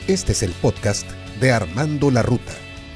Este es el podcast de Armando la Ruta.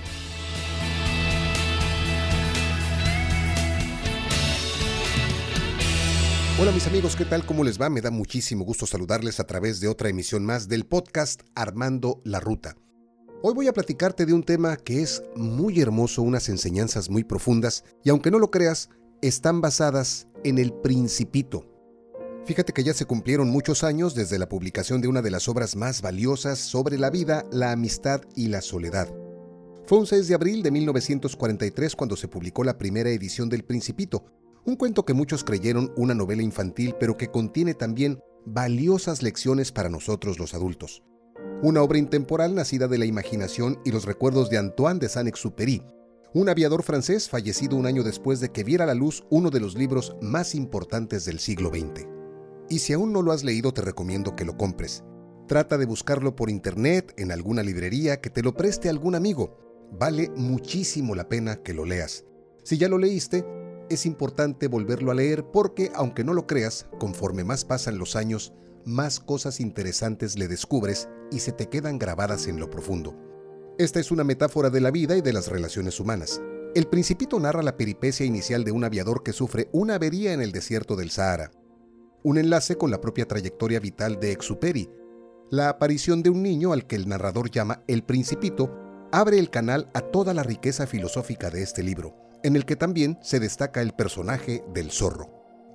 Hola mis amigos, ¿qué tal? ¿Cómo les va? Me da muchísimo gusto saludarles a través de otra emisión más del podcast Armando la Ruta. Hoy voy a platicarte de un tema que es muy hermoso, unas enseñanzas muy profundas y aunque no lo creas, están basadas en El Principito. Fíjate que ya se cumplieron muchos años desde la publicación de una de las obras más valiosas sobre la vida, la amistad y la soledad. Fue un 6 de abril de 1943 cuando se publicó la primera edición del Principito, un cuento que muchos creyeron una novela infantil, pero que contiene también valiosas lecciones para nosotros los adultos. Una obra intemporal nacida de la imaginación y los recuerdos de Antoine de Saint-Exupéry, un aviador francés fallecido un año después de que viera la luz uno de los libros más importantes del siglo XX. Y si aún no lo has leído, te recomiendo que lo compres. Trata de buscarlo por internet, en alguna librería, que te lo preste algún amigo. Vale muchísimo la pena que lo leas. Si ya lo leíste, es importante volverlo a leer porque, aunque no lo creas, conforme más pasan los años, más cosas interesantes le descubres y se te quedan grabadas en lo profundo. Esta es una metáfora de la vida y de las relaciones humanas. El Principito narra la peripecia inicial de un aviador que sufre una avería en el desierto del Sahara. Un enlace con la propia trayectoria vital de Exupéry. La aparición de un niño al que el narrador llama El Principito abre el canal a toda la riqueza filosófica de este libro, en el que también se destaca el personaje del zorro.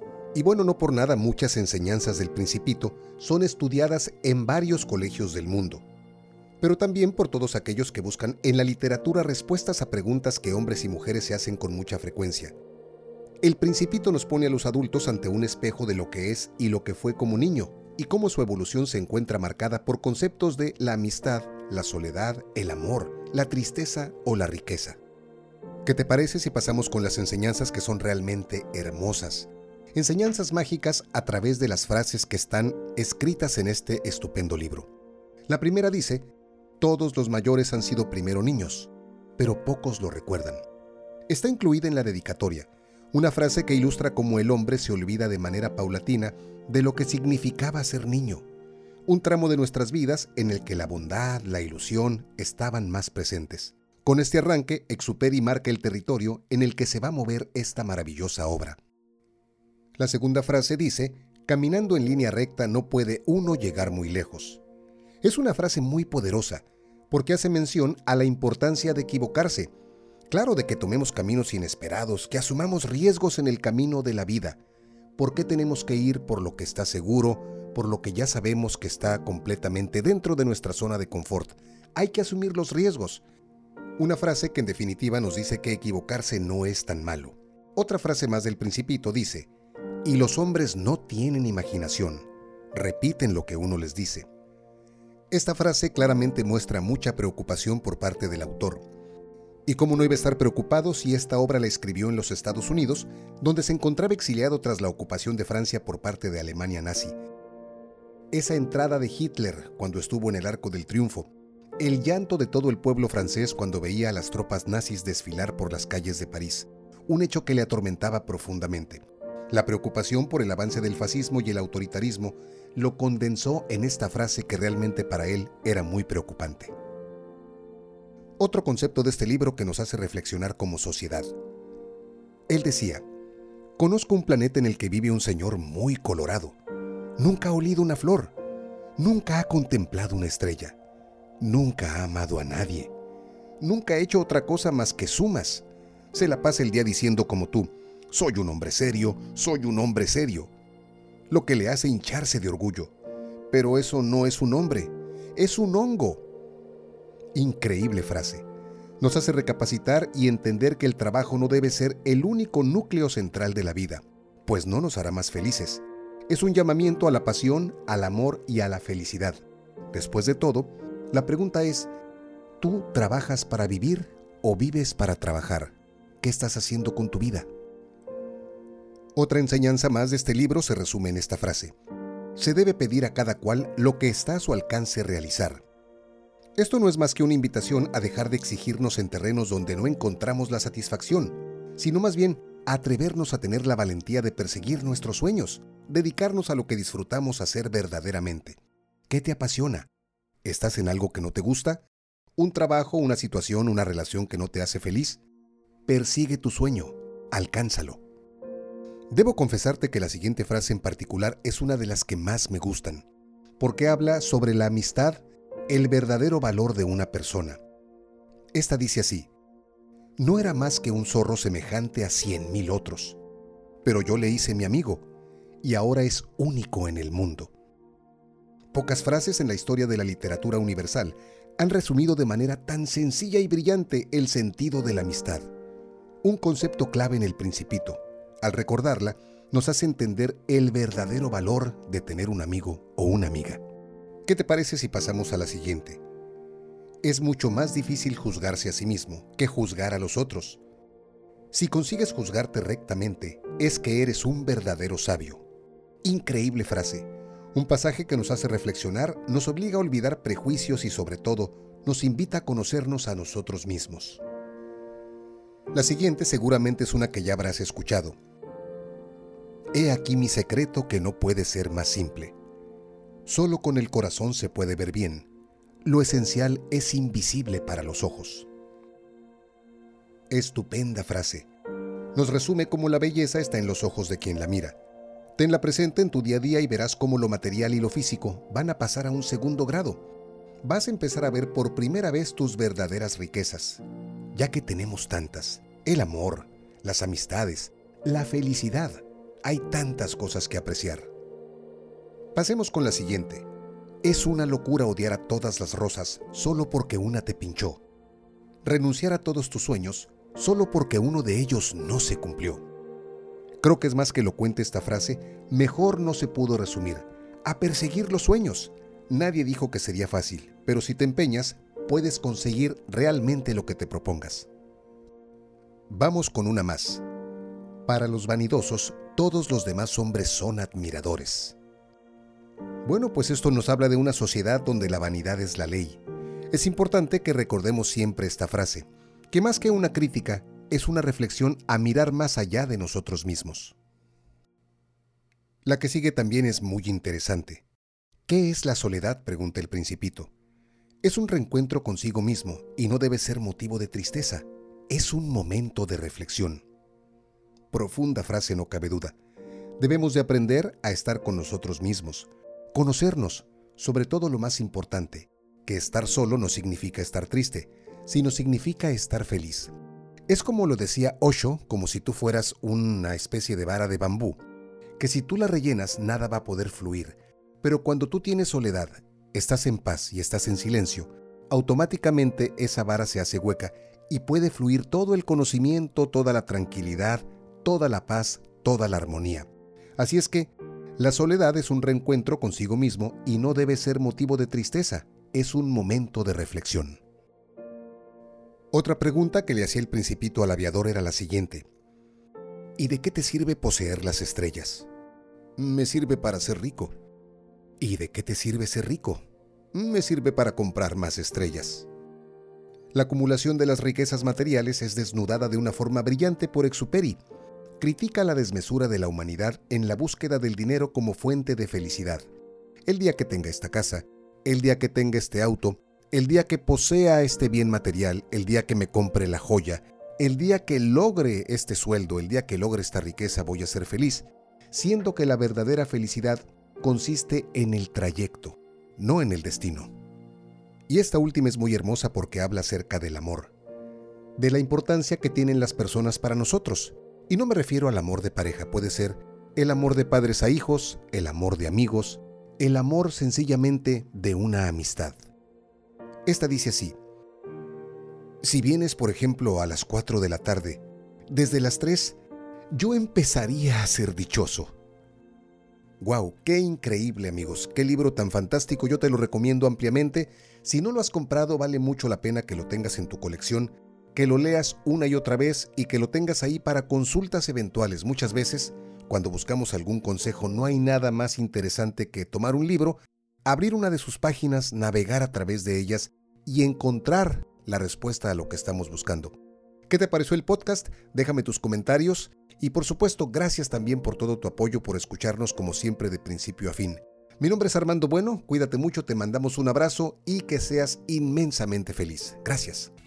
Y bueno, no por nada muchas enseñanzas del Principito son estudiadas en varios colegios del mundo, pero también por todos aquellos que buscan en la literatura respuestas a preguntas que hombres y mujeres se hacen con mucha frecuencia. El Principito nos pone a los adultos ante un espejo de lo que es y lo que fue como niño, y cómo su evolución se encuentra marcada por conceptos de la amistad, la soledad, el amor, la tristeza o la riqueza. ¿Qué te parece si pasamos con las enseñanzas que son realmente hermosas? Enseñanzas mágicas a través de las frases que están escritas en este estupendo libro. La primera dice: todos los mayores han sido primero niños, pero pocos lo recuerdan. Está incluida en la dedicatoria, una frase que ilustra cómo el hombre se olvida de manera paulatina de lo que significaba ser niño. Un tramo de nuestras vidas en el que la bondad, la ilusión estaban más presentes. Con este arranque, Exupéry marca el territorio en el que se va a mover esta maravillosa obra. La segunda frase dice: caminando en línea recta no puede uno llegar muy lejos. Es una frase muy poderosa, porque hace mención a la importancia de equivocarse. Claro, de que tomemos caminos inesperados, que asumamos riesgos en el camino de la vida. ¿Por qué tenemos que ir por lo que está seguro, por lo que ya sabemos que está completamente dentro de nuestra zona de confort? Hay que asumir los riesgos. Una frase que en definitiva nos dice que equivocarse no es tan malo. Otra frase más del Principito dice: y los hombres no tienen imaginación, repiten lo que uno les dice. Esta frase claramente muestra mucha preocupación por parte del autor. ¿Y cómo no iba a estar preocupado si esta obra la escribió en los Estados Unidos, donde se encontraba exiliado tras la ocupación de Francia por parte de Alemania nazi? Esa entrada de Hitler cuando estuvo en el Arco del Triunfo, el llanto de todo el pueblo francés cuando veía a las tropas nazis desfilar por las calles de París, un hecho que le atormentaba profundamente. La preocupación por el avance del fascismo y el autoritarismo lo condensó en esta frase que realmente para él era muy preocupante. Otro concepto de este libro que nos hace reflexionar como sociedad. Él decía: conozco un planeta en el que vive un señor muy colorado. Nunca ha olido una flor. Nunca ha contemplado una estrella. Nunca ha amado a nadie. Nunca ha hecho otra cosa más que sumas. Se la pasa el día diciendo como tú: soy un hombre serio, soy un hombre serio. Lo que le hace hincharse de orgullo. Pero eso no es un hombre, es un hongo. Increíble frase. Nos hace recapacitar y entender que el trabajo no debe ser el único núcleo central de la vida, pues no nos hará más felices. Es un llamamiento a la pasión, al amor y a la felicidad. Después de todo, la pregunta es: ¿tú trabajas para vivir o vives para trabajar? ¿Qué estás haciendo con tu vida? Otra enseñanza más de este libro se resume en esta frase: se debe pedir a cada cual lo que está a su alcance realizar. Esto no es más que una invitación a dejar de exigirnos en terrenos donde no encontramos la satisfacción, sino más bien a atrevernos a tener la valentía de perseguir nuestros sueños, dedicarnos a lo que disfrutamos hacer verdaderamente. ¿Qué te apasiona? ¿Estás en algo que no te gusta? ¿Un trabajo, una situación, una relación que no te hace feliz? Persigue tu sueño, alcánzalo. Debo confesarte que la siguiente frase en particular es una de las que más me gustan, porque habla sobre la amistad, el verdadero valor de una persona. Esta dice así: no era más que un zorro semejante a 100,000 otros, pero yo le hice mi amigo, y ahora es único en el mundo. Pocas frases en la historia de la literatura universal han resumido de manera tan sencilla y brillante el sentido de la amistad. Un concepto clave en El Principito. Al recordarla, nos hace entender el verdadero valor de tener un amigo o una amiga. ¿Qué te parece si pasamos a la siguiente? Es mucho más difícil juzgarse a sí mismo que juzgar a los otros. Si consigues juzgarte rectamente, es que eres un verdadero sabio. Increíble frase. Un pasaje que nos hace reflexionar, nos obliga a olvidar prejuicios y sobre todo, nos invita a conocernos a nosotros mismos. La siguiente seguramente es una que ya habrás escuchado. He aquí mi secreto que no puede ser más simple. Solo con el corazón se puede ver bien. Lo esencial es invisible para los ojos. Estupenda frase. Nos resume cómo la belleza está en los ojos de quien la mira. Tenla presente en tu día a día y verás cómo lo material y lo físico van a pasar a un segundo grado. Vas a empezar a ver por primera vez tus verdaderas riquezas, ya que tenemos tantas: el amor, las amistades, la felicidad. Hay tantas cosas que apreciar. Pasemos con la siguiente. Es una locura odiar a todas las rosas solo porque una te pinchó. Renunciar a todos tus sueños solo porque uno de ellos no se cumplió. Creo que es más que elocuente esta frase, mejor no se pudo resumir. A perseguir los sueños. Nadie dijo que sería fácil, pero si te empeñas, puedes conseguir realmente lo que te propongas. Vamos con una más. Para los vanidosos, todos los demás hombres son admiradores. Bueno, pues esto nos habla de una sociedad donde la vanidad es la ley. Es importante que recordemos siempre esta frase, que más que una crítica, es una reflexión a mirar más allá de nosotros mismos. La que sigue también es muy interesante. ¿Qué es la soledad?, pregunta El Principito. Es un reencuentro consigo mismo y no debe ser motivo de tristeza. Es un momento de reflexión. Profunda frase, no cabe duda. Debemos de aprender a estar con nosotros mismos, conocernos, sobre todo lo más importante, que estar solo no significa estar triste, sino significa estar feliz. Es como lo decía Osho, como si tú fueras una especie de vara de bambú, que si tú la rellenas nada va a poder fluir, pero cuando tú tienes soledad, estás en paz y estás en silencio, automáticamente esa vara se hace hueca y puede fluir todo el conocimiento, toda la tranquilidad, toda la paz, toda la armonía. Así es que la soledad es un reencuentro consigo mismo y no debe ser motivo de tristeza, es un momento de reflexión. Otra pregunta que le hacía El Principito al aviador era la siguiente. ¿Y de qué te sirve poseer las estrellas? Me sirve para ser rico. ¿Y de qué te sirve ser rico? Me sirve para comprar más estrellas. La acumulación de las riquezas materiales es desnudada de una forma brillante por Exupéry. Critica la desmesura de la humanidad en la búsqueda del dinero como fuente de felicidad. El día que tenga esta casa, el día que tenga este auto, el día que posea este bien material, el día que me compre la joya, el día que logre este sueldo, el día que logre esta riqueza, voy a ser feliz, siendo que la verdadera felicidad consiste en el trayecto, no en el destino. Y esta última es muy hermosa porque habla acerca del amor, de la importancia que tienen las personas para nosotros. Y no me refiero al amor de pareja, puede ser el amor de padres a hijos, el amor de amigos, el amor sencillamente de una amistad. Esta dice así: si vienes, por ejemplo, a las 4 de la tarde, desde las 3, yo empezaría a ser dichoso. ¡Wow! ¡Qué increíble, amigos! ¡Qué libro tan fantástico! Yo te lo recomiendo ampliamente. Si no lo has comprado, vale mucho la pena que lo tengas en tu colección, que lo leas una y otra vez y que lo tengas ahí para consultas eventuales. Muchas veces, cuando buscamos algún consejo, no hay nada más interesante que tomar un libro, abrir una de sus páginas, navegar a través de ellas y encontrar la respuesta a lo que estamos buscando. ¿Qué te pareció el podcast? Déjame tus comentarios y por supuesto gracias también por todo tu apoyo, por escucharnos como siempre de principio a fin. Mi nombre es Armando Bueno, cuídate mucho, te mandamos un abrazo y que seas inmensamente feliz. Gracias.